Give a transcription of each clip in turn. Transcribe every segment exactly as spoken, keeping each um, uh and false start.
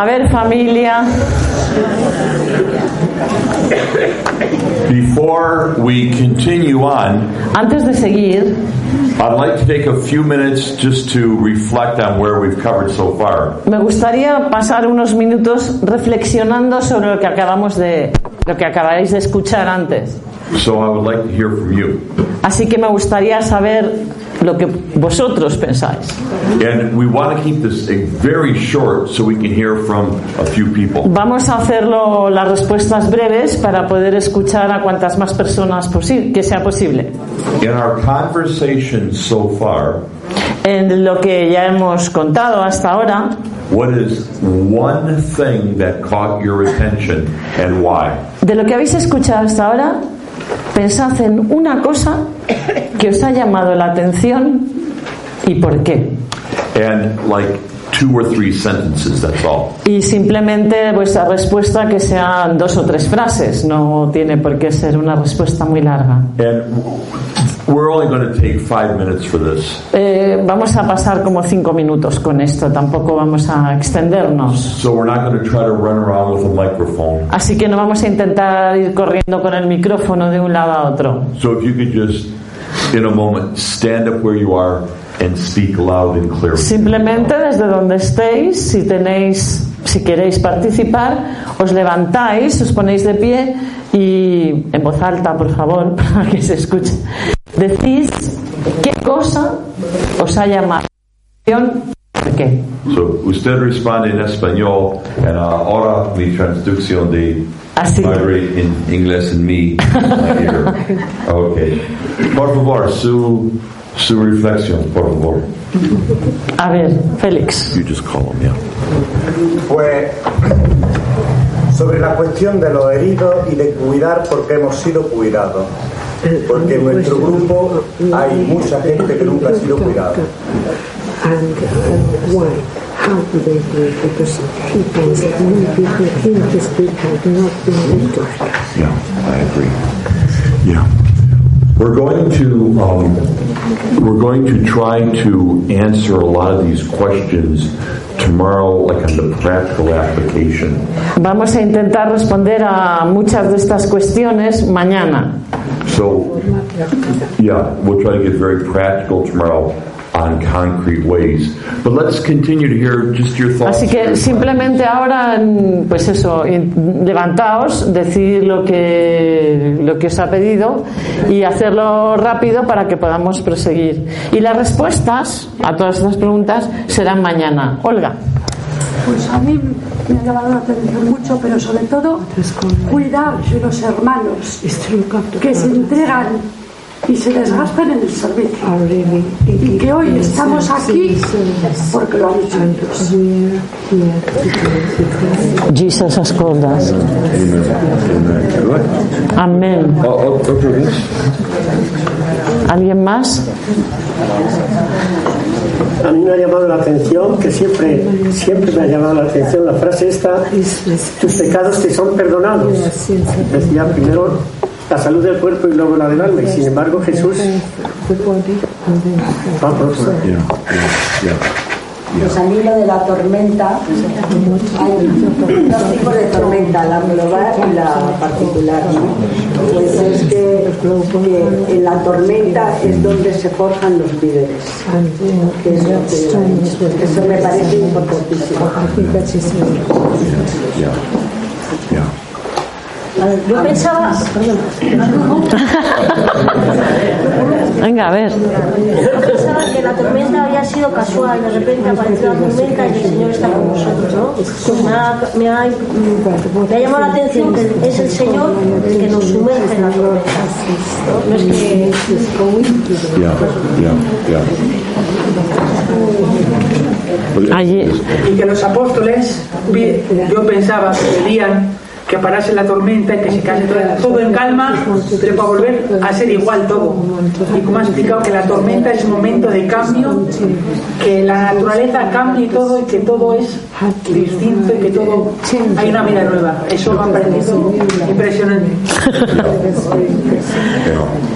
A ver, familia. Before we continue on, antes de seguir, I'd like to take a few minutes just to reflect on where we've covered so far. Me gustaría pasar unos minutos reflexionando sobre lo que acabamos de lo que acabáis de escuchar antes. So I would like to hear from you. Así que me gustaría saber lo que vosotros pensáis. And we want to keep this very short so we can hear from a few people. Vamos a hacerlo las respuestas breves para poder escuchar a cuantas más personas posi- que sea posible. In our conversation so far, en lo que ya hemos contado hasta ahora, what is one thing that caught your attention and why? De lo que habéis escuchado hasta ahora, pensad en una cosa que os ha llamado la atención y por qué. And like two or three sentences, that's all. Y simplemente vuestra respuesta que sean dos o tres frases, no tiene por qué ser una respuesta muy larga. And we're only going to take five minutes for this. Eh, vamos a pasar como cinco minutos con esto, tampoco vamos a extendernos. So we're not going to try to run around with a microphone. Así que no vamos a intentar ir corriendo con el micrófono de un lado a otro. So if you could just, in a moment, stand up where you are and speak loud and clear. Simplemente desde donde estéis, si tenéis, si queréis participar, os levantáis, os ponéis de pie y en voz alta, por favor, para que se escuche. Decís qué cosa os ha llamado la atención, ¿por qué? So, usted responde en español, and uh, ahora mi traducción de Así. Padre en inglés en mi ear. Okay. Por favor, su su reflexión, por favor. A ver, Félix. You just call him, yeah. Pues sobre la cuestión de los heridos y de cuidar porque hemos sido cuidados. Porque en nuestro grupo hay mucha gente que nunca ha sido cuidada. And uh, why? How do they do it? Because he thinks that many people in his group have not been looked after. Yeah, I agree. Yeah. We're going to um, we're going to try to answer a lot of these questions tomorrow, like on the practical application. Vamos a intentar responder a muchas de estas cuestiones mañana. So, yeah, we'll try to get very practical tomorrow on concrete ways. But let's continue to hear just your thoughts. Así que simplemente ahora, pues eso, levantaos, decid lo que lo que os ha pedido y hacerlo rápido para que podamos proseguir. Y las respuestas a todas estas preguntas serán mañana. Olga. Pues a mí me ha llamado la atención mucho, pero sobre todo cuidar de los hermanos que se entregan y se desgastan en el servicio, y que hoy estamos aquí porque lo han hecho ellos. Jesus has called us. Amén. ¿Alguien más? A mí me ha llamado la atención, que siempre siempre me ha llamado la atención la frase esta: tus pecados te son perdonados. Decía primero la salud del cuerpo y luego la del alma, y sin embargo Jesús va por otro lado. Pues a mí lo de la tormenta, hay dos tipos de tormenta, la global y la particular, ¿no? Pues es que, que en la tormenta es donde se forjan los líderes, que es lo que, eso me parece importantísimo. Yo pensaba, venga, a ver. Yo pensaba que la tormenta había sido casual, de repente apareció la tormenta y el Señor está con nosotros, ¿no? Pues me ha, me ha, me ha llamado la atención que es el Señor el que nos sumerge en la tormenta, ¿no? No es que... Yeah, yeah, yeah. Allí. Y que los apóstoles, yo pensaba que pedían que parase la tormenta y que se case todo, todo en calma, pero para volver a ser igual todo. Y como ha explicado, que la tormenta es un momento de cambio, que la naturaleza cambia y todo, y que todo es distinto y que todo hay una vida nueva. Eso me ha parecido impresionante.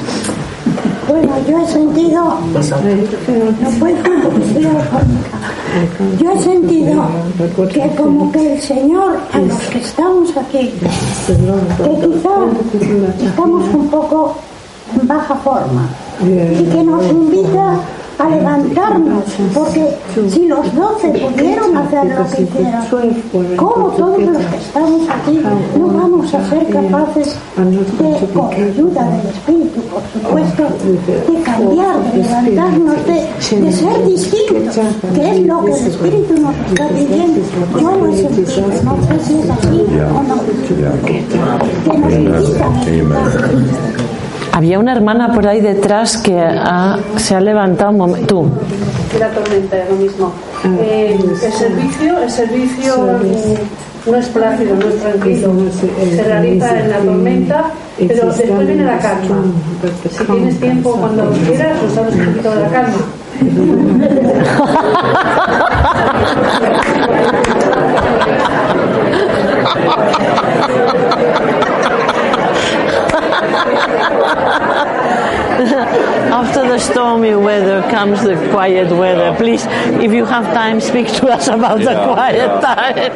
Bueno, yo he sentido, no puedo, estoy alcohólica. yo he sentido que como que el Señor, a los que estamos aquí, que quizá estamos un poco en baja forma y que nos invita a levantarnos, porque si los doce pudieron hacer lo que hicieron, ¿cómo todos los que estamos aquí no vamos a ser capaces de, con ayuda del Espíritu, por supuesto, de cambiar, de levantarnos, de, de ser distintos, que es lo que el Espíritu nos está pidiendo? Yo lo he sentido, no sé si es así o no, que nos invita a levantarnos. Había una hermana por ahí detrás que ha, se ha levantado un momento. Tú. La tormenta es lo mismo. Eh, el servicio, el servicio no es plácido, no es tranquilo. Se realiza en la tormenta, pero después viene la calma. Si tienes tiempo cuando quieras, pues sabes un poquito de la calma. After the stormy weather comes the quiet weather. Please, if you have time, speak to us about the quiet time.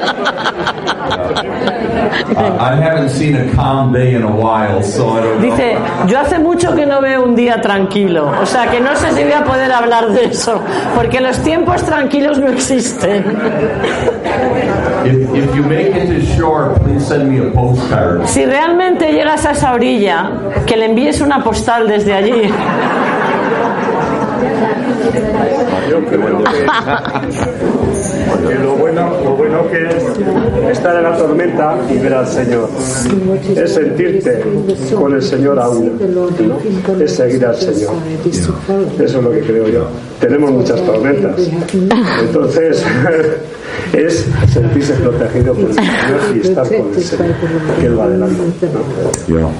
I haven't seen a calm day in a while, so I don't know. Dice, yo hace mucho que no veo un día tranquilo, o sea que no sé si voy a poder hablar de eso, porque los tiempos tranquilos no existen. If, if you make it to shore, please send me a postcard. Si realmente llegas a esa orilla, que le envíes una postal desde allí. Yo creo que, que lo bueno, lo bueno que es estar en la tormenta y ver al Señor, es sentirte con el Señor aún, es seguir al Señor. Eso es lo que creo yo. Tenemos muchas tormentas, entonces es sentirse protegido por el Señor y estar con el Señor, que Él va adelante, ¿no? Yeah.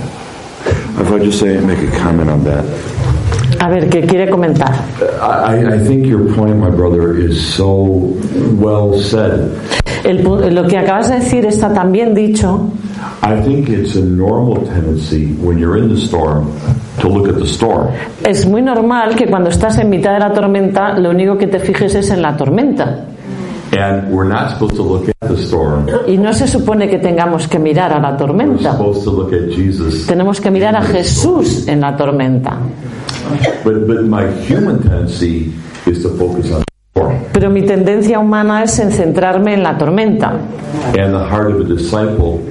If I just say make a comment on that. A ver, ¿qué quiere comentar? I, I think your point, my brother, is so well said. El, lo que acabas de decir está tan bien dicho. I think it's a normal tendency when you're in the storm to look at the storm. Es muy normal que cuando estás en mitad de la tormenta, lo único que te fijes es en la tormenta. And we're not supposed to look at the storm. Y no se supone que tengamos que mirar a la tormenta. We're supposed to look at Jesus. Tenemos que mirar a Jesús en la tormenta. But, but my human tendency is to focus on the storm. Pero mi tendencia humana es en centrarme en la tormenta. And the heart of a disciple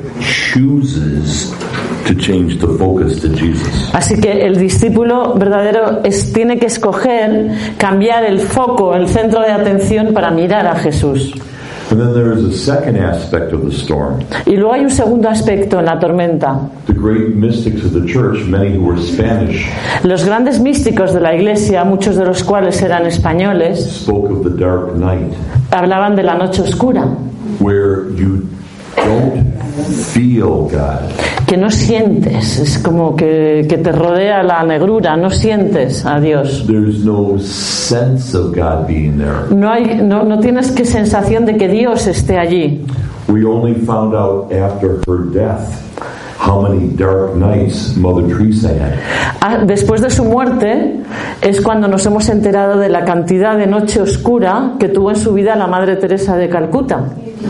chooses to change the focus to Jesus. Así que el discípulo verdadero es, tiene que escoger cambiar el foco, el centro de atención para mirar a Jesús. And then there is a second aspect of the storm. Y luego hay un segundo aspecto en la tormenta. The great mystics of the church, many who were Spanish, los grandes místicos de la Iglesia, muchos de los cuales eran españoles, spoke of the dark night, hablaban de la noche oscura, where you don't feel God. Que no sientes, es como que, que te rodea la negrura, no sientes a Dios. There's no sense of God being there. No hay, no, no tienes que sensación de que Dios esté allí. We only found out after her death how many dark nights Mother Teresa had. Después de su muerte es cuando nos hemos enterado de la cantidad de noche oscura que tuvo en su vida la Madre Teresa de Calcuta.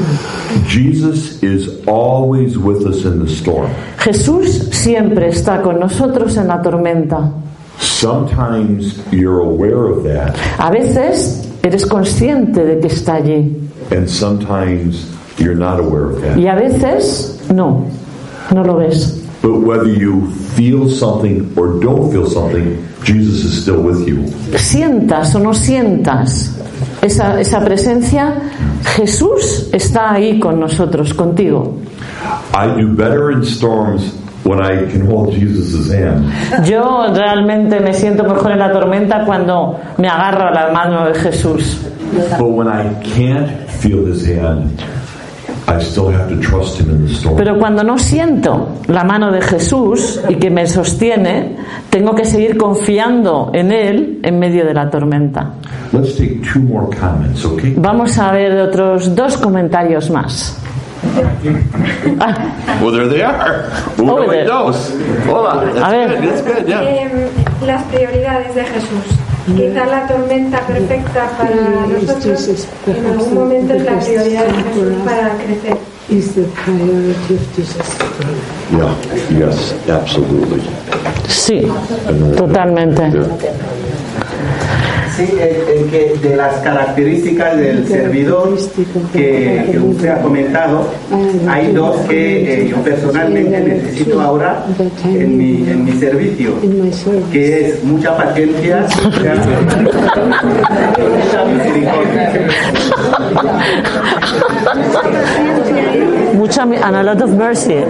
Jesus is always with us in the storm. Jesús siempre está con nosotros en la tormenta. Sometimes you're aware of that. A veces eres consciente de que está allí. And sometimes you're not aware of that. Y a veces no, no lo ves. But whether you feel something or don't feel something, Jesus is still with you. Sientas o no sientas esa, esa presencia, Jesús está ahí con nosotros, contigo. I do better in storms when I can hold Jesus' hand. Yo realmente me siento mejor en la tormenta cuando me agarro a la mano de Jesús. But when I can't feel His hand, I still have to trust Him in the storm. Pero cuando no siento la mano de Jesús y que me sostiene, tengo que seguir confiando en Él en medio de la tormenta. Let's take two more comments, okay? Vamos a ver otros dos comentarios más. Ah. Well, there they are. Uno y dos. Hola. That's a ver. Good. That's good, yeah. Eh, las prioridades de Jesús. Quizá la tormenta perfecta para nosotros en algún momento es la prioridad de Jesús para crecer. Is the priority of Jesus. Yeah, yes, absolutely. Sí, totalmente. Sí, el, el que de las características del servidor que, que usted ha comentado, hay dos que eh, yo personalmente necesito ahora en mi, en mi servicio, que es mucha paciencia y mucha misericordia. Mucha, and a lot of mercy.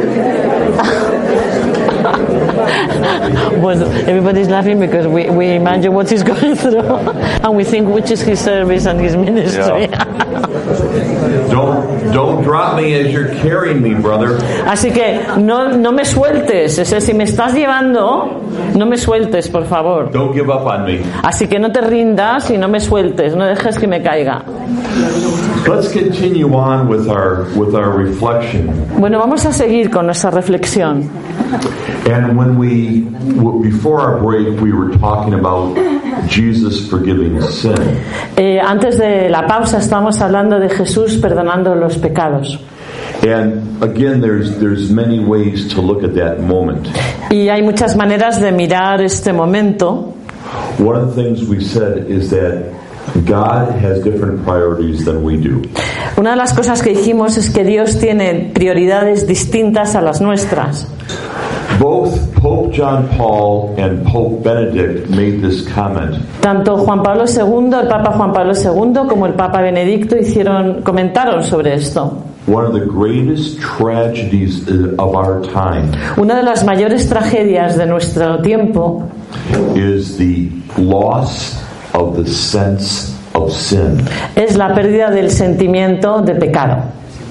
Well, everybody's laughing because we, we imagine what he's going through and we think which is his service and his ministry. Yeah. Don't, don't drop me as you're carrying me, brother. Así que no, no me sueltes. Ese, si me estás llevando, no me sueltes, por favor. Don't give up on me. Así que no te rindas y no me sueltes, no dejes que me caiga. Let's continue on with our with our reflection. Bueno, vamos a seguir con nuestra reflexión. And when we before our break, we were talking about Jesus forgiving sin. Eh, antes de la pausa estábamos hablando de Jesús perdonando los pecados. And again, there's there's many ways to look at that moment. Y hay muchas maneras de mirar este momento. One of the things we said is that God has different priorities than we do. Una de las cosas que dijimos es que Dios tiene prioridades distintas a las nuestras. Both Pope John Paul and Pope Benedict made this comment. Tanto Juan Pablo segundo, el Papa Juan Pablo segundo, como el Papa Benedicto hicieron, comentaron sobre esto. One of the greatest tragedies of our time. Una de las mayores tragedias de nuestro tiempo is the loss of the sense of sin. Es la pérdida del sentimiento de pecado.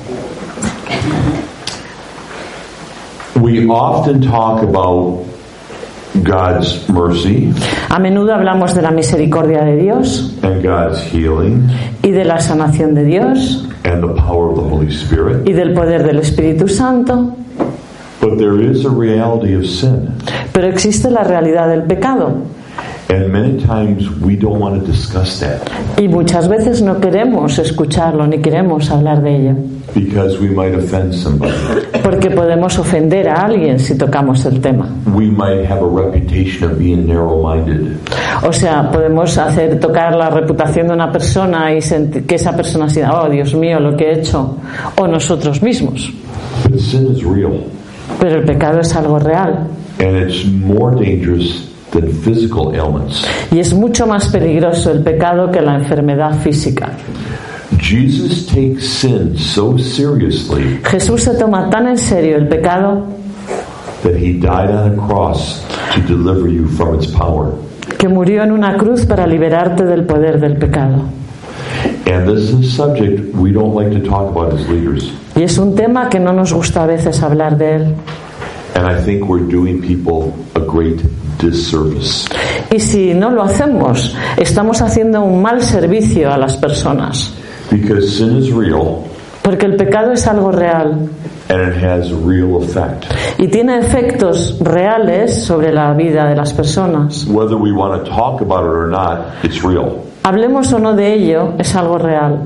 We often talk about God's mercy. A menudo hablamos de la misericordia de Dios and God's healing y de la sanación de Dios and the power of the Holy Spirit. Y del poder del Espíritu Santo. But there is a reality of sin. Pero existe la realidad del pecado. And many times we don't want to discuss that. Y muchas veces no queremos escucharlo ni queremos hablar de ello. Because we might offend somebody. Porque podemos ofender a alguien si tocamos el tema. We might have a reputation of being narrow-minded. O sea, podemos hacer tocar la reputación de una persona y sentir que esa persona siga, oh Dios mío, lo que he hecho, o nosotros mismos. But sin is real. Pero el pecado es algo real. And it's more dangerous than physical ailments. Y es mucho más peligroso el pecado que la enfermedad física. Jesus takes sin so seriously. Jesús se toma tan en serio el pecado that he died on a cross to deliver you from its power. Que murió en una cruz para liberarte del poder del pecado. And this is a subject we don't like to talk about as leaders. Y es un tema que no nos gusta a veces hablar de él. And I think we're doing people a great disservice. Y si no lo hacemos, estamos haciendo un mal servicio a las personas. Because sin is real. Porque el pecado es algo real. And it has real effect. Y tiene efectos reales sobre la vida de las personas. Whether we want to talk about it or not, it's real. Hablemos o no de ello, es algo real.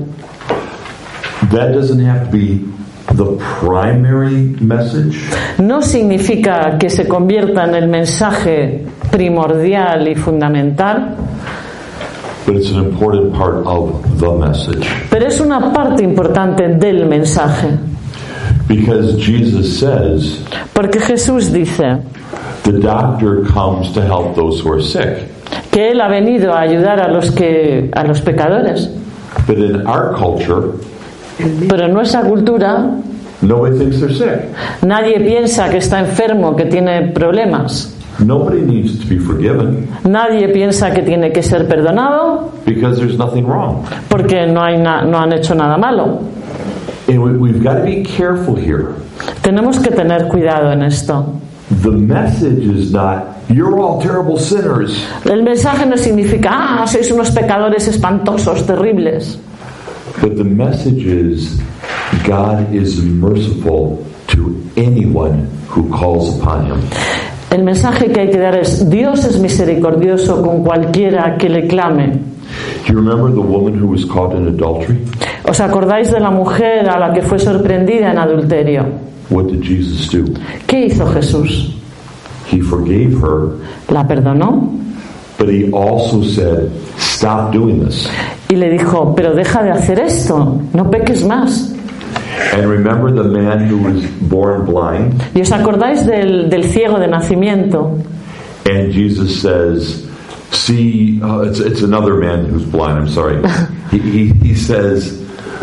That doesn't have to be the primary message. No significa que se convierta en el mensaje primordial y fundamental. But it's an important part of the message. Pero es una parte importante del mensaje. Because Jesus says, porque Jesús dice, the doctor comes to help those who are sick. Que él ha venido a ayudar a los que a los pecadores. But in our culture, pero en nuestra cultura, nobody thinks they're sick. Nadie piensa que está enfermo, que tiene problemas. Nobody needs to be forgiven. Nadie piensa que tiene que ser perdonado. Because there's nothing wrong. Porque no hay na, no han hecho nada malo. And we, we've got to be careful here. Tenemos que tener cuidado en esto. The message is not, you're all terrible sinners. El mensaje no significa, ah, sois unos pecadores espantosos, terribles. But the message is, God is merciful to anyone who calls upon him. El mensaje que hay que dar es: Dios es misericordioso con cualquiera que le clame. Do you remember the woman who was caught in adultery? ¿Os acordáis de la mujer a la que fue sorprendida en adulterio? What did Jesus do? ¿Qué hizo Jesús? He forgave her. La perdonó. But he also said, stop doing this. Y le dijo, pero deja de hacer esto, no peques más. And remember the man who was born blind? ¿Y os acordáis del, del ciego de nacimiento? And Jesus says, see, uh, it's, it's another man who's blind, I'm sorry. he, he, he says,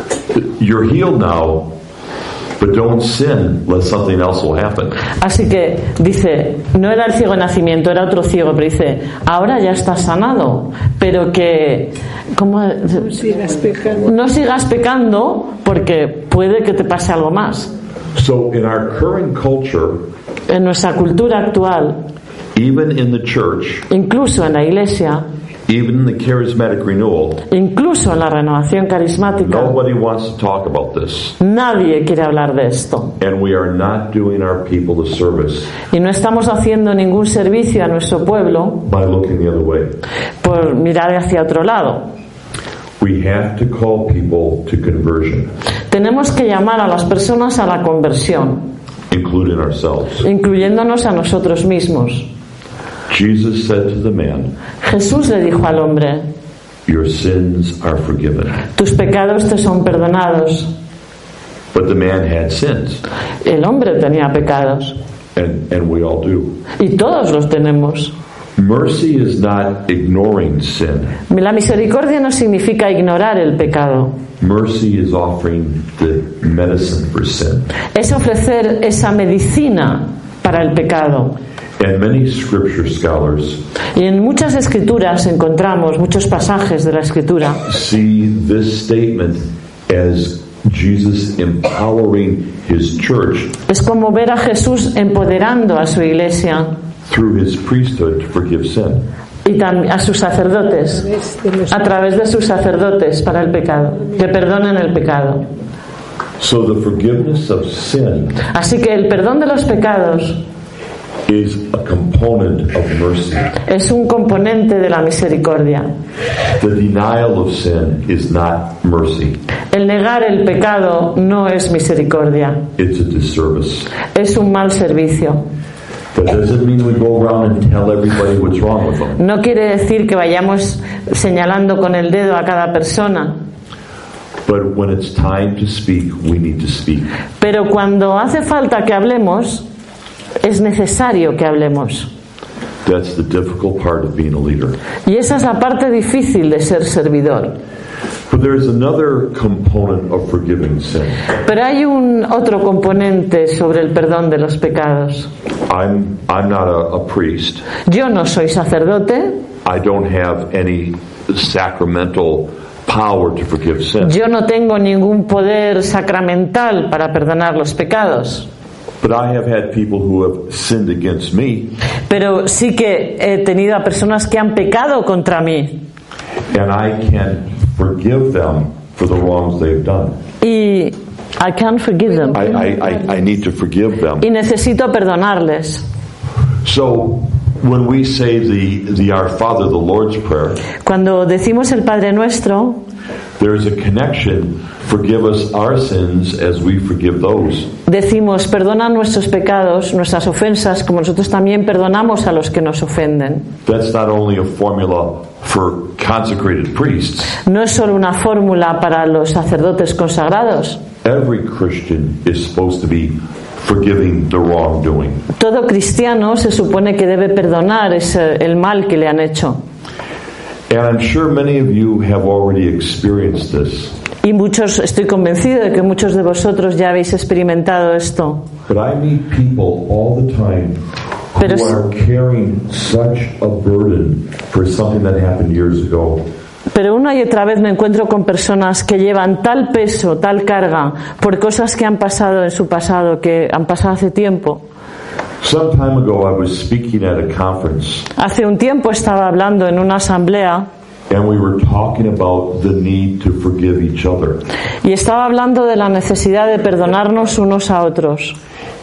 you're healed now, but don't sin, lest something else will happen. Así que dice, no era el ciego de nacimiento, era otro ciego, pero dice, ahora ya estás sanado, pero que ¿cómo? No sigas pecando. No sigas pecando porque puede que te pase algo más. So in our current culture, en nuestra cultura actual, even in the church, incluso en la iglesia, even in the charismatic renewal, incluso en la renovación carismática, nobody wants to talk about this. Nadie quiere hablar de esto. And we are not doing our people a service. Y no estamos haciendo ningún servicio a nuestro pueblo by looking the other way. Por mirar hacia otro lado. We have to call people to conversion. Tenemos que llamar a las personas a la conversión, including ourselves. Incluyéndonos a nosotros mismos. Jesus said to the man, Jesús le dijo al hombre, your sins are forgiven. Tus pecados te son perdonados. But the man had sins. El hombre tenía pecados. And, and we all do. Y todos los tenemos. Mercy is not ignoring sin. La misericordia no significa ignorar el pecado. Mercy is offering the medicine for sin. Es ofrecer esa medicina para el pecado. And many scripture scholars y en muchas escrituras encontramos muchos pasajes de la escritura. See this statement as Jesus empowering his church. Es como ver a Jesús empoderando a su iglesia. Through his priesthood to forgive sin. Y a sus sacerdotes, a través de sus sacerdotes para el pecado, que perdonen el pecado. So the forgiveness of sin. Así que el perdón de los pecados is a component of mercy. Es un componente de la misericordia. The denial of sin is not mercy. El negar el pecado no es misericordia. It's a disservice. Es un mal servicio. That doesn't mean we go around and tell everybody what's wrong with them. No quiere decir que vayamos señalando con el dedo a cada persona. But when it's time to speak, we need to speak. Pero cuando hace falta que hablemos, es necesario que hablemos. That's the difficult part of being a leader. Y esa es la parte difícil de ser servidor. But there is another component of forgiving sin. Pero hay un otro componente sobre el perdón de los pecados. I'm I'm not a, a priest. Yo no soy sacerdote. I don't have any sacramental power to forgive sin. Yo no tengo ningún poder sacramental para perdonar los pecados. But I have had people who have sinned against me. Pero sí que he tenido a personas que han pecado contra mí. And I can forgive them for the wrongs they've done. Y I can forgive them. I, I, I, I need to forgive them. Y necesito perdonarles. So when we say the, the Our Father, the Lord's Prayer, cuando decimos el Padre Nuestro, there is a connection. Forgive us our sins as we forgive those. Decimos, perdona nuestros pecados, nuestras ofensas, como nosotros también perdonamos a los que nos ofenden. That's not only a formula for consecrated priests. No es solo una fórmula para los sacerdotes consagrados. Every Christian is supposed to be forgiving the wrongdoing. Todo cristiano se supone que debe perdonar ese, el mal que le han hecho. And I'm sure many of you have already experienced this. Y muchos, estoy convencido de que muchos de vosotros ya habéis experimentado esto. But I meet people all the time who Pero, are carrying such a burden for something that happened years ago. Pero una y otra vez me encuentro con personas que llevan tal peso, tal carga, por cosas que han pasado en su pasado, que han pasado hace tiempo. Some time ago I was speaking at a conference. Hace un tiempo estaba hablando en una asamblea. And we were talking about the need to forgive each other. Y estaba hablando de la necesidad de perdonarnos unos a otros.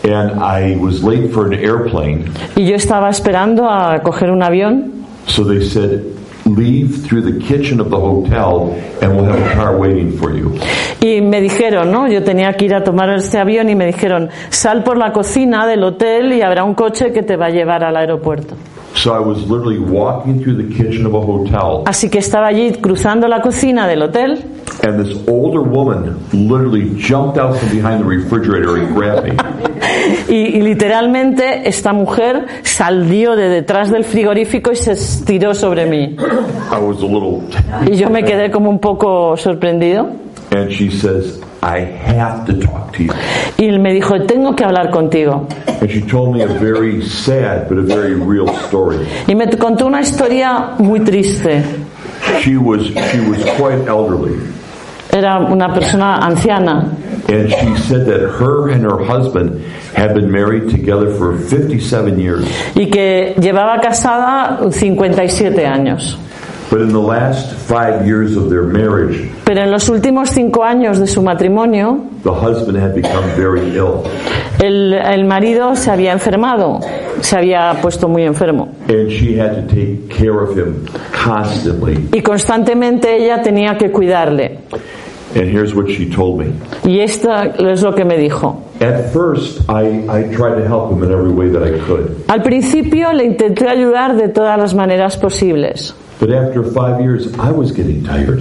And I was late for an airplane. Y yo estaba esperando a coger un avión. So they said, leave through the kitchen of the hotel and we'll have a car waiting for you. Y me dijeron, ¿no? Yo tenía que ir a tomar este avión y me dijeron, sal por la cocina del hotel y habrá un coche que te va a llevar al aeropuerto. So I was literally walking through the kitchen of a hotel. Así que estaba allí cruzando la cocina del hotel. And this older woman literally jumped out from behind the refrigerator and grabbed me. Y, y literalmente esta mujer salió de detrás del frigorífico y se estiró sobre mí. I was a little... Y yo me quedé como un poco sorprendido. And she says, I have to talk to you. Y me dijo, tengo que hablar contigo. And she told me a very sad but a very real story. Y me contó una historia muy triste. She was she was quite elderly. Era una persona anciana. And she said that her and her husband had been married together for fifty-seven years. Y que llevaba casada cincuenta y siete años. But in the last five years of their marriage, pero en los últimos cinco años de su matrimonio, the husband had become very ill. El, el marido se había enfermado, se había puesto muy enfermo. And she had to take care of him constantly. Y constantemente ella tenía que cuidarle. And here's what she told me. Y esto es lo que me dijo. At first, I, I tried to help him in every way that I could. Al principio le intenté ayudar de todas las maneras posibles. But after five years, I was getting tired.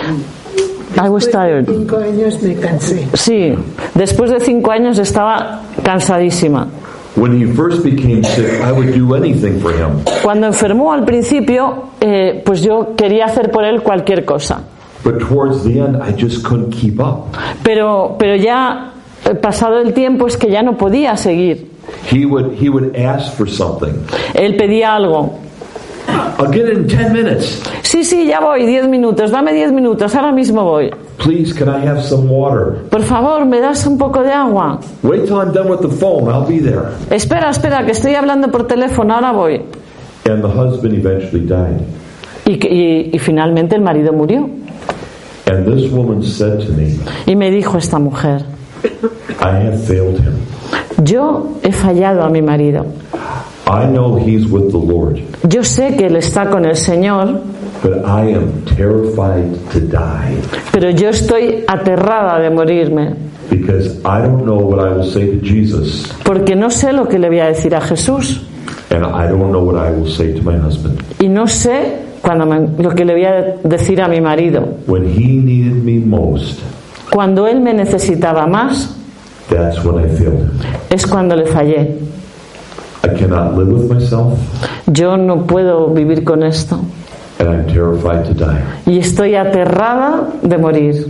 I was tired. Cinco años me cansé. Sí, después de cinco años estaba cansadísima. When he first became sick, I would do anything for him. Cuando enfermó al principio, eh, pues yo quería hacer por él cualquier cosa. But towards the end, I just couldn't keep up. Pero, pero ya pasado el tiempo es que ya no podía seguir. He would he would ask for something. Él pedía algo. I'll get it in ten minutes. Sí, sí, ya voy, diez minutos, dame diez minutos, ahora mismo voy. Please, can I have some water? Por favor, ¿me das un poco de agua? Wait till I'm done with the phone, I'll be there. Espera, espera, que estoy hablando por teléfono, ahora voy. And the husband eventually died. Y, y, y finalmente el marido murió. And this woman said to me, y me dijo esta mujer, I have failed him. Yo he fallado a mi marido. I know he's with the Lord. Yo sé que él está con el Señor. But I am terrified to die. Pero yo estoy aterrada de morirme. Because I don't know what I will say to Jesus. Porque no sé lo que le voy a decir a Jesús. And I don't know what I will say to my husband. Y no sé cuando me, lo que le voy a decir a mi marido. When he needed me most. Cuando él me necesitaba más. That's when I failed him. Es cuando le fallé. I cannot live with myself. Yo no puedo vivir con esto. And I'm terrified to die. Y estoy aterrada de morir.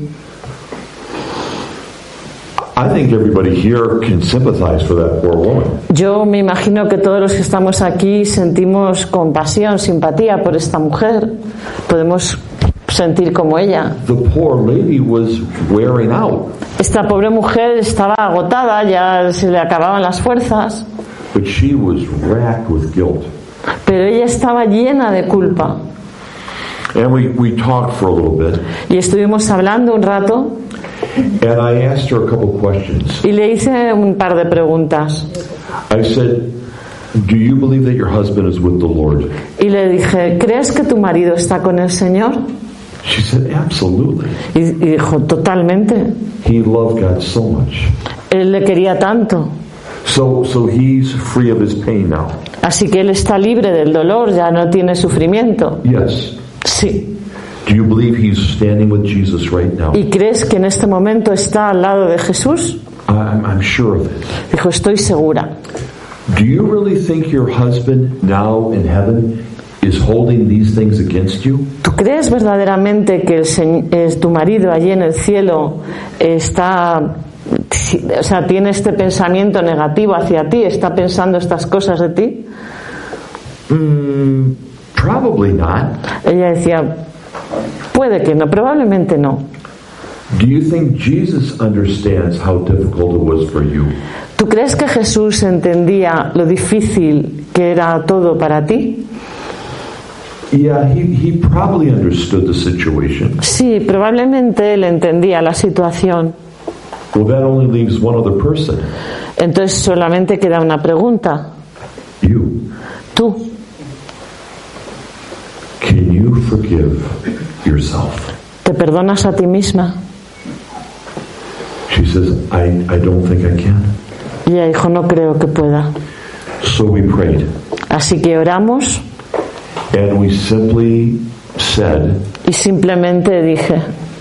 I think everybody here can sympathize for that poor woman. Yo me imagino que todos los que estamos aquí sentimos compasión, simpatía por esta mujer. Podemos sentir como ella. The poor lady was wearing out. Esta pobre mujer estaba agotada, ya se le acababan las fuerzas. But she was racked with guilt. Pero ella estaba llena de culpa. And we, we talked for a little bit. Y estuvimos hablando un rato. And I asked her a couple questions. Y le hice un par de preguntas. I said, do you believe that your husband is with the Lord? Y le dije, ¿crees que tu marido está con el Señor? She said, absolutely. Y, y dijo, totalmente. He loved God so much. Él le quería tanto. So, so he's free of his pain now. Así que él está libre del dolor, ya no tiene sufrimiento. Yes. Sí. Do you believe he's standing with Jesus right now? ¿Y crees que en este momento está al lado de Jesús? I'm, I'm sure of it. Dijo, estoy segura. Do you really think your husband now in heaven is holding these things against you? ¿Tú crees verdaderamente que el señor, es tu marido allí en el cielo está, o sea, tiene este pensamiento negativo hacia ti, está pensando estas cosas de ti? Mm, probably not. Ella decía, puede que no, probablemente no. Do you think Jesus understands how difficult it was for you? ¿Tú crees que Jesús entendía lo difícil que era todo para ti? Yeah, he, he probably understood the situation. Sí, probablemente él entendía la situación. Well, that only leaves one other person. Entonces solamente queda una pregunta. You. Tú. Can you forgive yourself? ¿Te perdonas a ti misma? She says, I, I don't think I can. Y ella dijo, no creo que pueda. So we prayed. Así que oramos. And we simply said, y simplemente dije,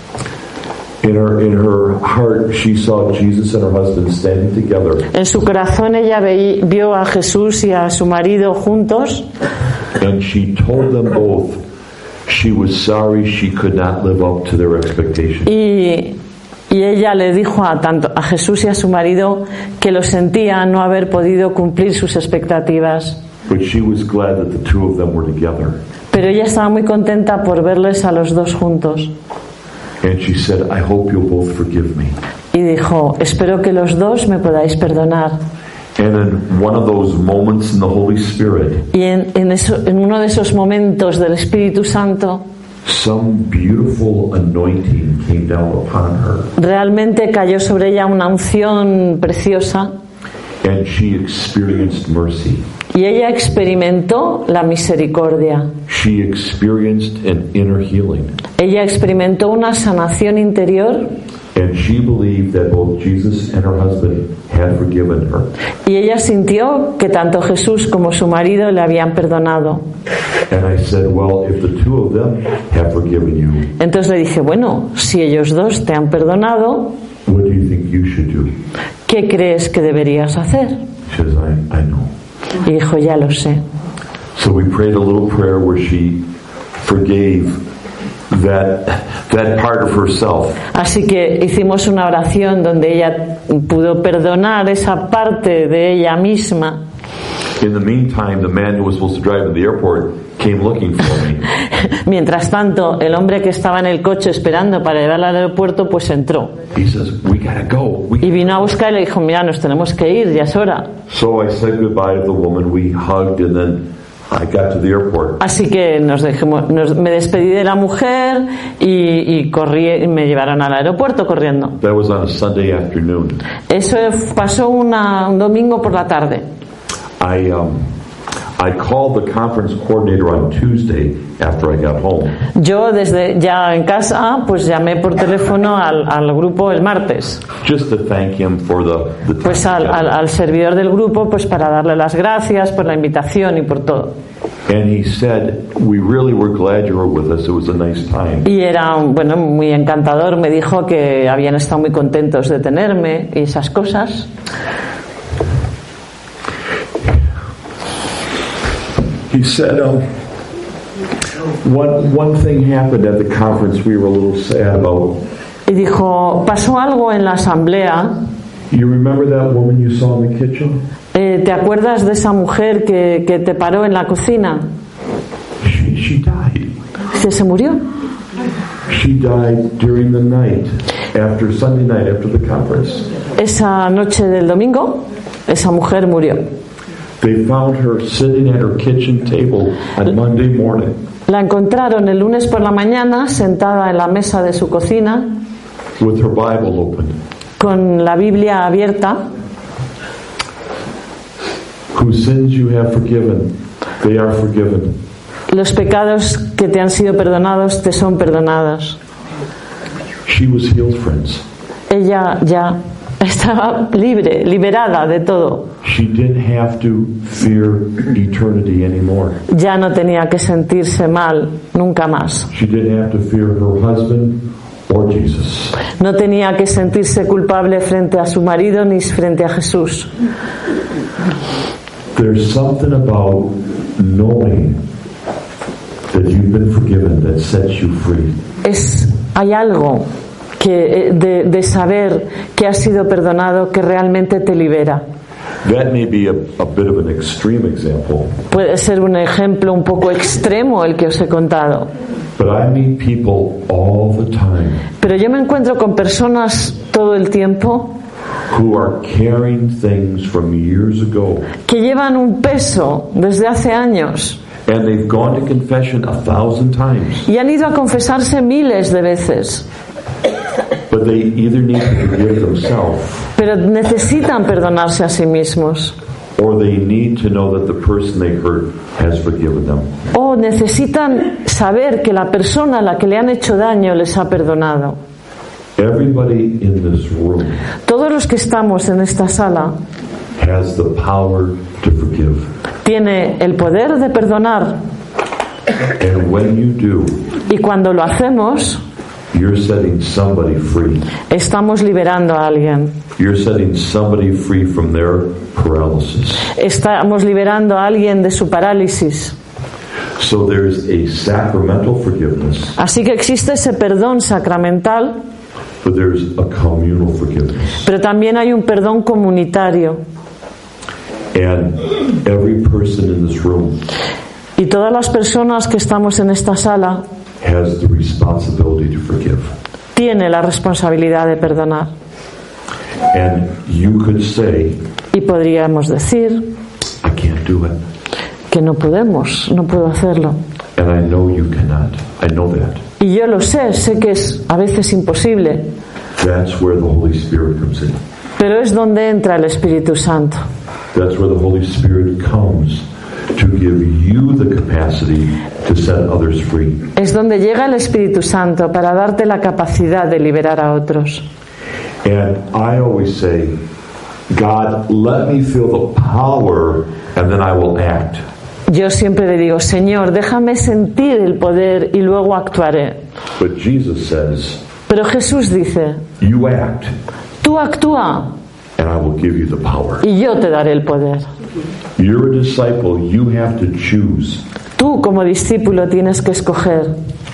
in her, in her heart, she saw Jesus and her husband standing together. En su corazón ella veí, vio a Jesús y a su marido juntos. And she told them both she was sorry she could not live up to their expectations. Y, y ella le dijo a tanto a Jesús y a su marido que lo sentía no haber podido cumplir sus expectativas. But she was glad that the two of them were together. Pero ella estaba muy contenta por verles a los dos juntos. And she said, I hope you'll both forgive me. Y dijo, espero que los dos me podáis perdonar. And in one of those moments in the Holy Spirit, y en, en, eso, en uno de esos momentos del Espíritu Santo, some beautiful anointing came down upon her. Realmente cayó sobre ella una unción preciosa. And she experienced mercy. Y ella experimentó la misericordia. She experienced an inner healing. Ella experimentó una sanación interior. And she believed that both Jesus and her husband had forgiven her. Y ella sintió que tanto Jesús como su marido le habían perdonado. And I said, well, if the two of them have forgiven you, entonces le dije, bueno, si ellos dos te han perdonado, what do you think you should do? ¿Qué crees que deberías hacer? She says, I, I know. Y dijo, ya lo sé. So we prayed a little prayer where she forgave that that part of herself. Así que hicimos una oración donde ella pudo perdonar esa parte de ella misma. In the meantime, the man who was supposed to drive to the airport came looking for me. Mientras tanto, el hombre que estaba en el coche esperando para llevarla al aeropuerto, pues entró. He says, "We gotta go." We y vino a buscar y le dijo, mira, nos tenemos que ir, ya es hora. So I said goodbye to the woman. We hugged, and then I got to the airport. Así que nos dejemos, nos, me despedí de la mujer y, y corrí, y me llevaron al aeropuerto corriendo. That was on a Sunday afternoon. Eso pasó una, un domingo por la tarde. I um, I called the conference coordinator on Tuesday after I got home. Yo desde ya en casa pues llamé por teléfono al, al grupo el martes. Just to thank him for the, the time. Pues al, al, al servidor del grupo pues para darle las gracias por la invitación y por todo. And he said, "We really were glad you were with us. It was a nice time." Y era bueno muy encantador. Me dijo que habían estado muy contentos de tenerme y esas cosas. He said, um, one, one thing happened at the conference we were a little sad about. Y dijo, pasó algo en la asamblea. You remember that woman you saw in the kitchen? Eh, ¿Te acuerdas de esa mujer que, que te paró en la cocina? She, she died. ¿Se, se murió? She died during the night, after Sunday night, after the conference. Esa noche del domingo, esa mujer murió. They found her sitting at her kitchen table on Monday morning. La encontraron el lunes por la mañana sentada en la mesa de su cocina with her Bible open. Con la Biblia abierta. Whose sins you have forgiven, they are forgiven. Los pecados que te han sido perdonados te son perdonados. She was healed, friends. Ella ya estaba libre, liberada de todo. She didn't have to fear eternity anymore. Ya no tenía que sentirse mal nunca más. She didn't have to fear her husband or Jesus. No tenía que sentirse culpable frente a su marido ni frente a Jesús. There's something about knowing that you've been forgiven that sets you free. Es hay algo que de, de saber que has sido perdonado que realmente te libera. That may be a, a bit of an extreme example. Puede ser un ejemplo un poco extremo el que os he contado. But I meet people all the time. Pero yo me encuentro con personas todo el tiempo who are carrying things from years ago. Que llevan un peso desde hace años. And they've gone to confession a thousand times. Y han ido a confesarse miles de veces. But they either need to forgive themselves, pero necesitan perdonarse a sí mismos, or they need to know that the person they hurt has forgiven them. o necesitan saber que la persona a la que le han hecho daño les ha perdonado. Everybody in this room Todos los que estamos en esta sala has the power to forgive. tiene el poder de perdonar, And when you do, y cuando lo hacemos you're setting somebody free. estamos liberando a alguien, You're setting somebody free from their paralysis. estamos liberando a alguien de su parálisis. So there's a sacramental forgiveness, Así que existe ese perdón sacramental, but there's a communal forgiveness. pero también hay un perdón comunitario. And every person in this room Y todas las personas que estamos en esta sala has the responsibility to forgive. tiene la responsabilidad de perdonar. And you could say, Y podríamos decir I can't do it. que no podemos, no puedo hacerlo. And I know you cannot. I know that. Y yo lo sé, sé que es a veces imposible, That's where the Holy Spirit comes in. pero es donde entra el Espíritu Santo. That's where the Holy Spirit comes to give you the capacity to set others free. Es donde llega el Espíritu Santo para darte la capacidad de liberar a otros. And I always say, God, let me feel the power and then I will act. Yo siempre le digo, Señor, déjame sentir el poder y luego actuaré. But Jesus says, Pero Jesús dice, you act tú actúa and I will give you the power. y yo te daré el poder. You're a disciple, you have to choose. Tú como discípulo tienes que escoger.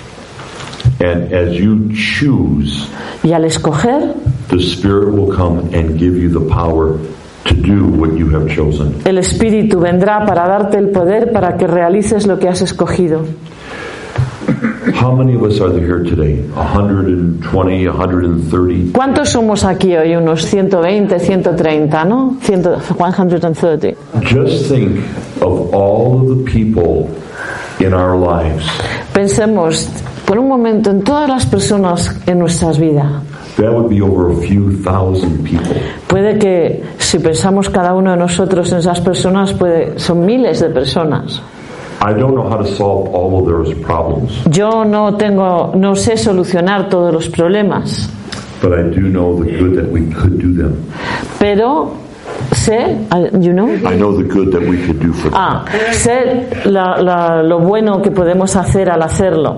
And as you choose, Y al escoger, the Spirit will come and give you the power to do what you have chosen. el Espíritu vendrá para darte el poder para que realices lo que has escogido. How many of us are there here today? one hundred twenty, one hundred thirty? ¿Cuántos somos aquí hoy? Unos ciento veinte, ciento treinta, ¿no? ciento treinta. Just think of all of the people in our lives. Pensemos por un momento en todas las personas en nuestras vidas. That would be over a few thousand people. Puede que si pensamos cada uno de nosotros en esas personas, puede, son miles de personas. I don't know how to solve all of those problems, Yo no tengo, no sé solucionar todos los problemas, but I do know the good that we could do them. pero sé, you know, I know the good that we could do for them. ah, sé la, la, lo bueno que podemos hacer al hacerlo,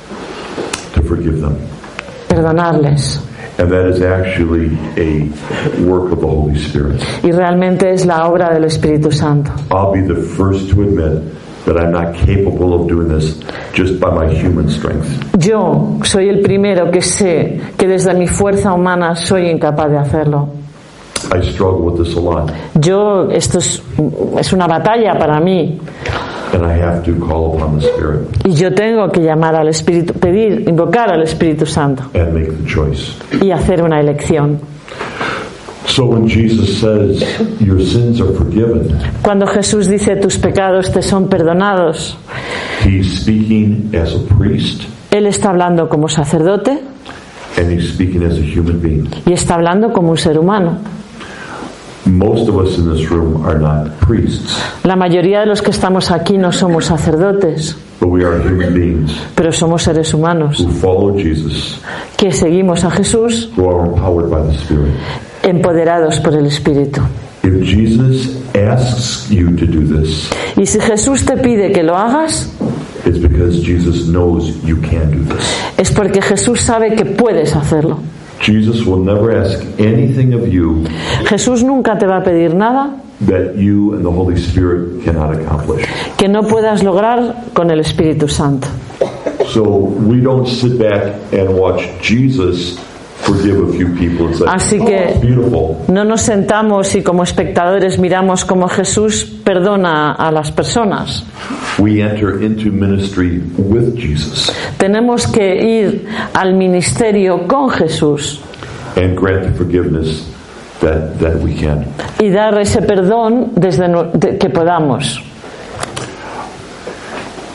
To forgive them. perdonarles. And that is actually a work of the Holy Spirit. Y realmente es la obra del Espíritu Santo. I'll be the first to admit that I'm not capable of doing this just by my human strength. Yo soy el primero que sé que desde mi fuerza humana soy incapaz de hacerlo. I struggle with this a lot, Yo, esto es, es una batalla para mí. and I have to call upon the Spirit Y yo tengo que llamar al Espíritu, pedir, invocar al Espíritu Santo and make the choice. y hacer una elección. So when Jesus says, your sins are forgiven, Cuando Jesús dice tus pecados te son perdonados, he's speaking as a priest Él está hablando como sacerdote and he's speaking as a human being. y está hablando como un ser humano. Most of us in this room are not priests, La mayoría de los que estamos aquí no somos sacerdotes, but we are human beings pero somos seres humanos who follow Jesus, que seguimos a Jesús who are empowered by the Spirit. empoderados por el Espíritu. If Jesus asks you to do this, Y si Jesús te pide que lo hagas, it's because Jesus knows you can do this. es porque Jesús sabe que puedes hacerlo. Jesus will never ask anything of you Jesús nunca te va a pedir nada that you and the Holy Spirit cannot accomplish. que no puedas lograr con el Espíritu Santo. So we don't sit back and watch Jesus forgive a few people and say, Así oh, que it's beautiful. no nos sentamos y como espectadores miramos cómo Jesús perdona a las personas. We enter into ministry with Jesus Tenemos que ir al ministerio con Jesús and grant the forgiveness that, that we can. y dar ese perdón desde no- de- que podamos.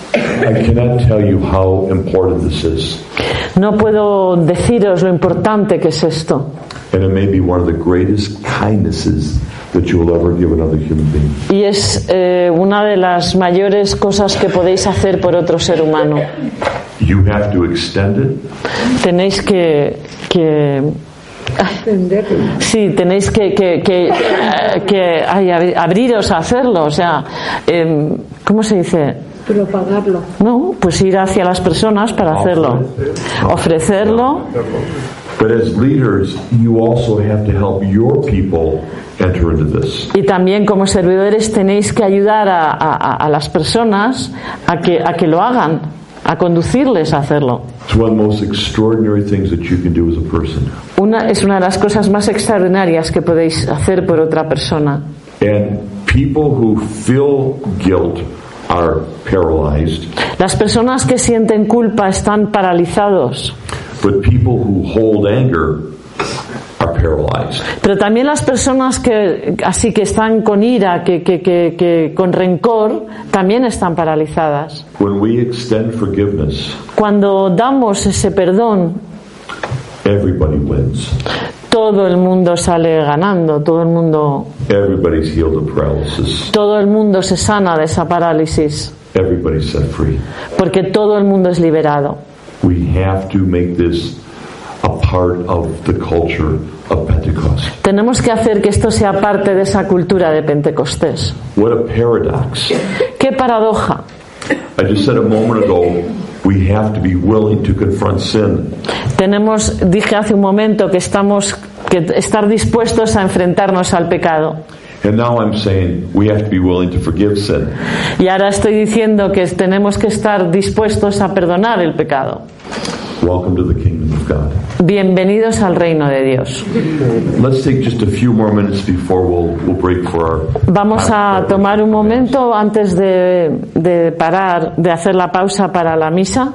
I cannot tell you how important this is. No puedo deciros lo importante que es esto. And it may be one of the greatest kindnesses that you will ever give another human being. Y es eh, una de las mayores cosas que podéis hacer por otro ser humano. You have to extend it. Tenéis que, que sí, tenéis que, que, que, que ay, abriros a hacerlo. O sea, eh, ¿cómo se dice? Propagarlo. No, pues ir hacia las personas para hacerlo. Ofrecerlo. But as leaders, you also have to help your people enter into this. Y también como servidores tenéis que ayudar a, a, a las personas a que, a que lo hagan, a conducirles a hacerlo. It's one of the most extraordinary things that you can do as a person. Una, es una de las cosas más extraordinarias que podéis hacer por otra persona. And people who feel guilt are paralyzed. Las personas que sienten culpa están paralizados. But people who hold anger are paralyzed. Pero también las personas que así que están con ira, que, que, que, que con rencor, también están paralizadas. When we extend forgiveness, cuando damos ese perdón, everybody wins. Todo el mundo sale ganando, todo el mundo. Everybody's healed of paralysis. Todo el mundo se sana de esa parálisis. Everybody's set free. Porque todo el mundo es liberado. We have to make this a part of the culture of Pentecost. Tenemos que hacer que esto sea parte de esa cultura de Pentecostés. What a paradox. Qué paradoja. I just said a moment ago, we have to be willing to confront sin. Tenemos, dije hace un momento que estamos que estar dispuestos a enfrentarnos al pecado. And now I'm saying we have to be willing to forgive sin. Y ahora estoy diciendo que tenemos que estar dispuestos a perdonar el pecado. Welcome to the kingdom of God. Bienvenidos al reino de Dios. Let's take just a few more minutes before we'll, we'll break for our. Vamos a tomar un momento antes de, de parar, de hacer la pausa para la misa.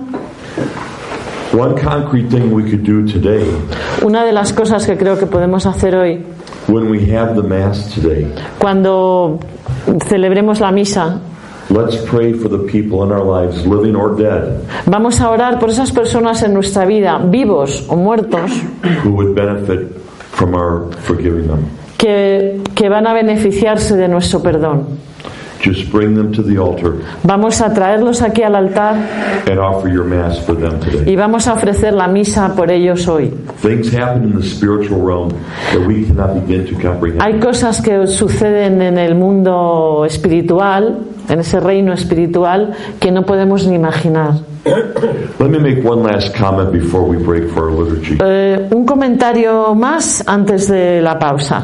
One concrete thing we could do today. Una de las cosas que creo que podemos hacer hoy. When we have the mass today. Cuando celebremos la misa. Let's pray for the people in our lives, living or dead. Vamos a orar por esas personas en nuestra vida, vivos o muertos, who would benefit from our forgiving them. Que, que van a beneficiarse de nuestro perdón. Just bring them to the altar. Vamos a traerlos aquí al altar. And offer your mass for them today. Y vamos a ofrecer la misa por ellos hoy. Things happen in the spiritual realm that we cannot begin to comprehend. Hay cosas que suceden en el mundo espiritual, en ese reino espiritual, que no podemos ni imaginar. Let me make one last comment before we break for our liturgy. Eh, un comentario más antes de la pausa.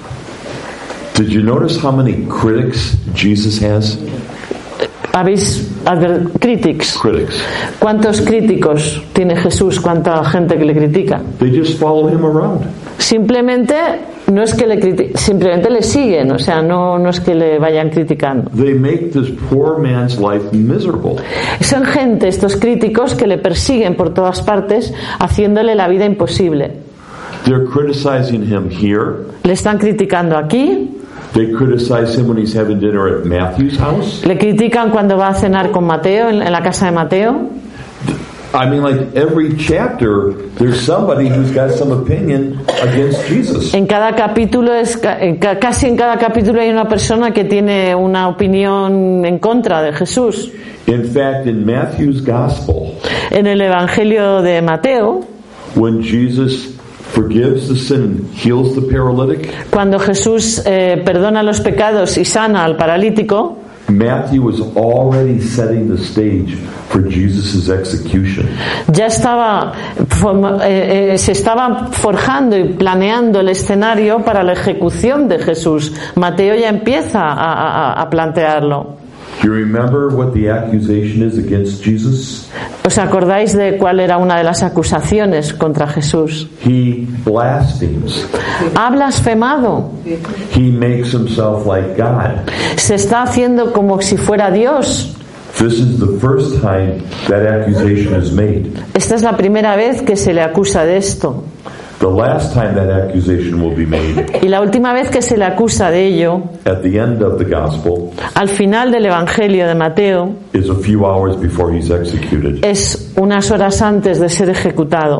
Did you notice how many critics Jesus has? ¿Habéis adver- critics? Critics. ¿Cuántos críticos tiene Jesús? ¿Cuánta gente que le critica? They just follow him around. Simplemente no es que le criti- simplemente le siguen, o sea, no no es que le vayan criticando. They make this poor man's life miserable. Son gente, estos críticos, que le persiguen por todas partes, haciéndole la vida imposible. They're criticizing him here. Le están criticando aquí. They criticize him when he's having dinner at Matthew's house. Le critican cuando va a cenar con Mateo, en, en la casa de Mateo. I mean, like every chapter, there's somebody who's got some opinion against Jesus. En cada capítulo es en ca, casi en cada capítulo hay una persona que tiene una opinión en contra de Jesús. In fact, in Matthew's gospel, en el Evangelio de Mateo, when Jesus forgives the sin, heals the paralytic, cuando Jesús eh, perdona los pecados y sana al paralítico, Matthew was already setting the stage for Jesus' execution. Ya estaba eh, eh, se estaba forjando y planeando el escenario para la ejecución de Jesús. Mateo ya empieza a, a, a plantearlo. Do you remember what the accusation is against Jesus? ¿Os acordáis de cuál era una de las acusaciones contra Jesús? He blasphemes. Ha blasfemado. He makes himself like God. Se está haciendo como si fuera Dios. This is the first time that accusation is made. Esta es la primera vez que se le acusa de esto. The last time that accusation will be made, y la última vez que se le acusa de ello, at the end of the gospel, al final del Evangelio de Mateo, is a few hours before he's executed. Es unas horas antes de ser ejecutado.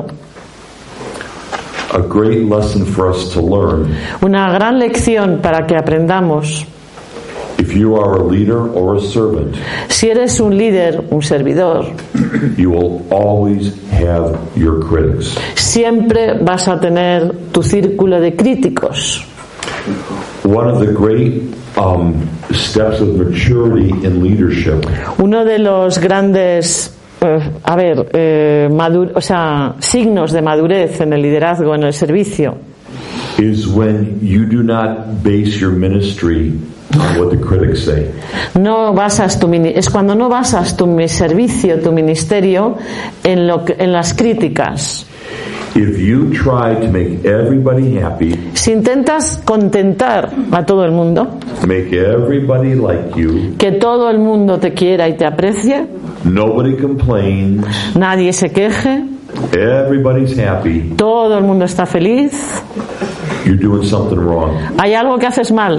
A great lesson for us to learn. Una gran lección para que aprendamos. If you are a leader or a servant, si eres un líder, un servidor, you will always have your critics. Siempre vas a tener tu círculo de críticos. One of the great um, steps of maturity in leadership. Uno de los grandes Uh, a ver, eh, madur- o sea, signos de madurez en el liderazgo, en el servicio, is when you do not base your ministry on what the critics say. No basas tu mini- es cuando no basas tu mi- servicio, tu ministerio en lo que, en las críticas. If you try to make everybody happy, si intentas contentar a todo el mundo, make everybody like you, que todo el mundo te quiera y te aprecie, nobody complains, nadie se queje, everybody's happy, todo el mundo está feliz, you're doing something wrong. Hay algo que haces mal.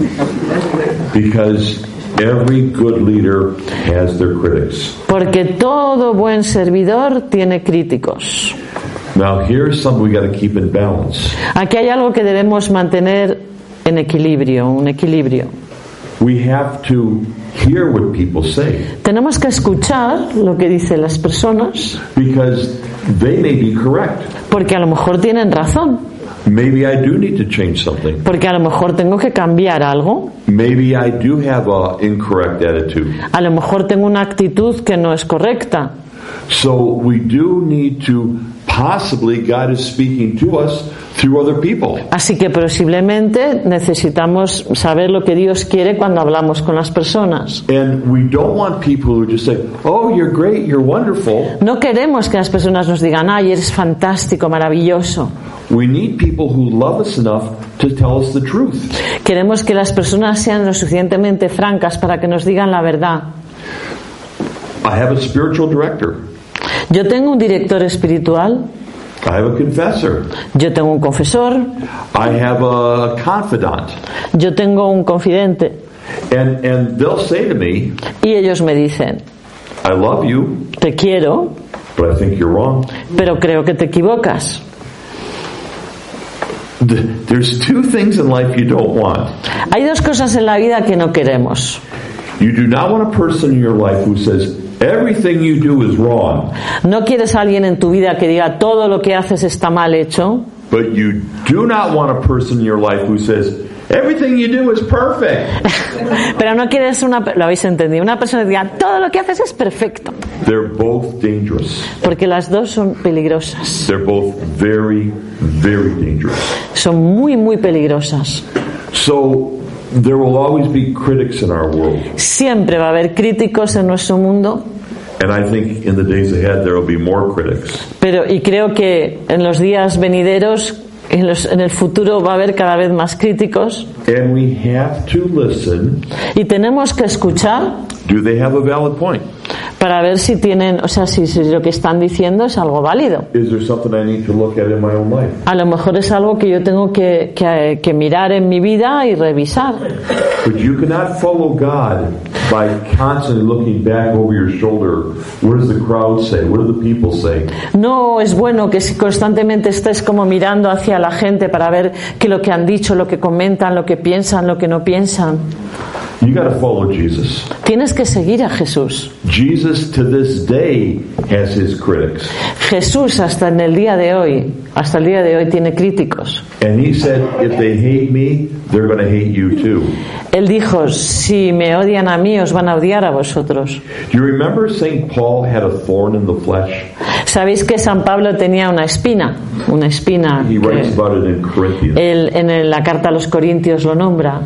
Because every good leader has their critics. Porque todo buen servidor tiene críticos. Now here's something we got to keep in balance. Aquí hay algo que debemos mantener en equilibrio, un equilibrio. We have to hear what people say. Tenemos que escuchar lo que dicen las personas. Because they may be correct. Porque a lo mejor tienen razón. Maybe I do need to change something. Porque a lo mejor tengo que cambiar algo. Maybe I do have an incorrect attitude. A lo mejor tengo una actitud que no es correcta. So we do need to possibly God is speaking to us through other people. Así que posiblemente necesitamos saber lo que Dios quiere cuando hablamos con las personas. And we don't want people who just say, "Oh, you're great, you're wonderful." No queremos que las personas nos digan, "Ay, eres fantástico, maravilloso." We need people who love us enough to tell us the truth. Queremos que las personas sean lo suficientemente francas para que nos digan la verdad. I have a spiritual director. Yo tengo un director espiritual. I have a confessor. Yo tengo un confesor. I have a confidant. Yo tengo un confidente. And and they'll say to me, y ellos me dicen, I love you. Te quiero. But I think you're wrong. Pero creo que te equivocas. There's two things in life you don't want. Hay dos cosas en la vida que no queremos. You do not want a person in your life who says everything you do is wrong. No quieres a alguien en tu vida que diga todo lo que haces está mal hecho. But you do not want a person in your life who says everything you do is perfect. Pero no quieres una, lo habéis entendido, una persona que diga todo lo que haces es perfecto. They're both dangerous. Porque las dos son peligrosas. They're both very, very dangerous. Son muy, muy peligrosas. So there will always be critics in our world. Siempre va a haber críticos en nuestro mundo. And I think in the days ahead there will be more critics. Pero y creo que en los días venideros, en, los, en el futuro va a haber cada vez más críticos. And we have to listen. Y tenemos que escuchar. Do they have a valid point? Para ver si tienen, o sea, si, si lo que están diciendo es algo válido. Is there something I need to look at in my own life? A lo mejor es algo que yo tengo que, que, que mirar en mi vida y revisar. But you cannot follow God by constantly looking back over your shoulder. What does the crowd say? What do the people say? No es bueno que si constantemente estés como mirando hacia la gente para ver qué lo que han dicho, lo que comentan, lo que piensan, lo que no piensan. You got to follow Jesus. Tienes que seguir a Jesús. Jesus to this day has his critics. Jesús hasta en el día de hoy, hasta el día de hoy tiene críticos. And he said, if they hate me, they're going to hate you too. Él dijo, si me odian a mí, os van a odiar a vosotros. Do you remember Saint Paul had a thorn in the flesh? ¿Sabéis que San Pablo tenía una espina? Una espina. He writes about it in Corinthians. Él en la carta a los Corintios lo nombra.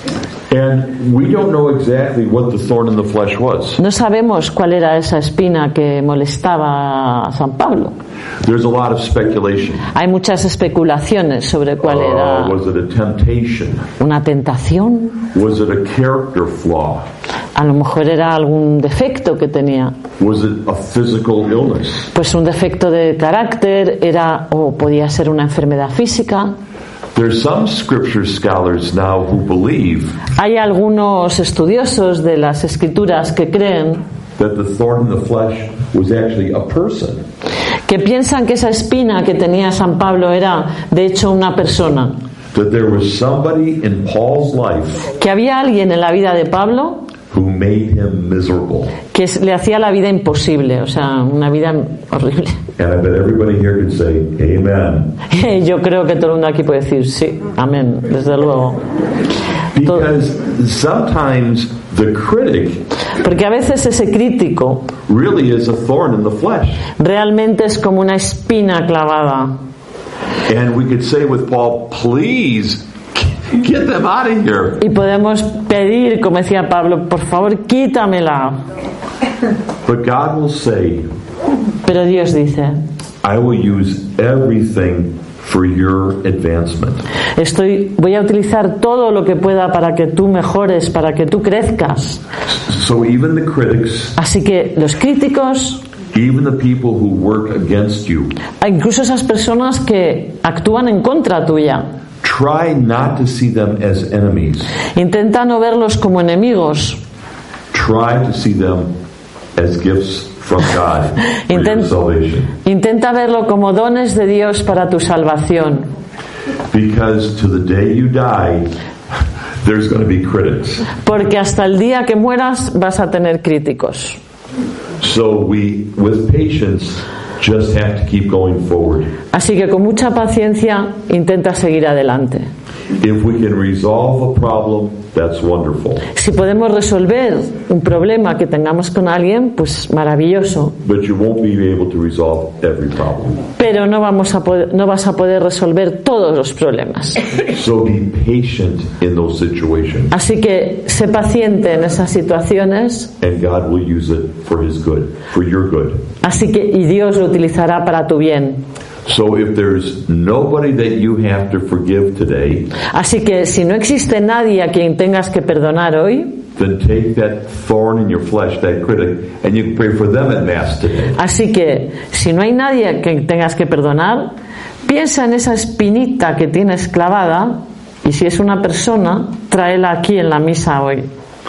And we don't know exactly what the thorn in the flesh was. No sabemos cuál era esa espina que molestaba a San Pablo. There's a lot of speculation. Hay muchas especulaciones sobre cuál era. Uh, was it a temptation? Una tentación. Was it a character flaw? A lo mejor era algún defecto que tenía. Was it a physical illness? Pues un defecto de carácter, era o podía ser una enfermedad física. There's some scripture scholars now who believe Hay algunos estudiosos de las escrituras que creen that the thorn in the flesh was actually a person. que piensan que esa espina que tenía San Pablo era de hecho una persona. That there was somebody in Paul's life Que había alguien en la vida de Pablo who made him miserable. que le hacía la vida imposible, o sea, una vida horrible. And I bet everybody here could say, Amen. Yo creo que todo el mundo aquí puede decir sí, amén, desde luego. Because sometimes the critic Porque a veces ese crítico really is a thorn in the flesh. realmente es como una espina clavada. And we could say with Paul, please get them out of here. Y podemos pedir, como decía Pablo, por favor, quítamela. But God will say, Pero Dios dice, I will use everything for your advancement. Estoy, voy a utilizar todo lo que pueda para que tú mejores, para que tú crezcas. So even the critics, Así que los críticos, even the people who work against you, incluso esas personas que actúan en contra tuya, try not to see them as enemies. intenta no verlos como enemigos. Try to see them as gifts from God for your Intent- salvation. Intenta verlo como dones de Dios para tu salvación. Because to the day you die, there's going to be critics. Porque hasta el día que mueras vas a tener críticos. So we, with patience, just have to keep going forward. Así que con mucha paciencia intenta seguir adelante. If we can resolve a problem, that's wonderful. Si podemos resolver un problema que tengamos con alguien, pues maravilloso. But you won't be able to resolve every problem. Pero no vamos a poder, no vas a poder resolver todos los problemas. So be patient in those situations. Así que sé paciente en esas situaciones. And God will use it for His good, for your good. Así que y Dios lo utilizará para tu bien. So if there's nobody that you have to forgive today, Así que si no existe nadie a quien tengas que perdonar hoy, then take that thorn in your flesh, that critic, and you can pray for them at Mass today. así que si no hay nadie a quien tengas que perdonar, piensa en esa espinita que tienes clavada y si es una persona, tráela aquí en la misa hoy.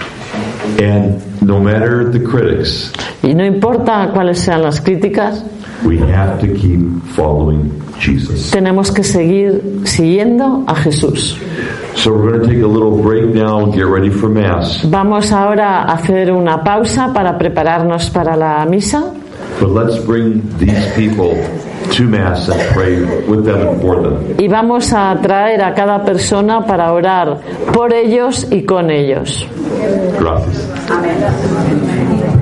And no matter the critics, Y no importa cuáles sean las críticas, we have to keep following Jesus. tenemos que seguir siguiendo a Jesús. So we're going to take a little break now and get ready for Mass. Vamos ahora a hacer una pausa para prepararnos para la misa. But let's bring these people to Mass and pray with them and for them. Y vamos a traer a cada persona para orar por ellos y con ellos. Gracias. Amén.